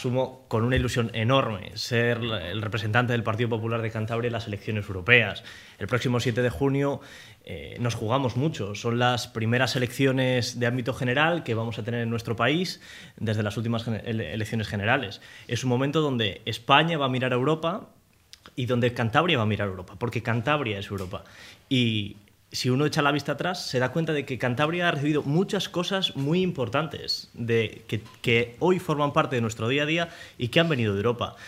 asumo con una ilusión enorme ser el representante del Partido Popular de Cantabria en las elecciones europeas. El próximo 7 de junio nos jugamos mucho. Son las primeras elecciones de ámbito general que vamos a tener en nuestro país desde las últimas elecciones generales. Es un momento donde España va a mirar a Europa y donde Cantabria va a mirar a Europa, porque Cantabria es Europa. Y si uno echa la vista atrás, se da cuenta de que Cantabria ha recibido muchas cosas muy importantes que hoy forman parte de nuestro día a día y que han venido de Europa.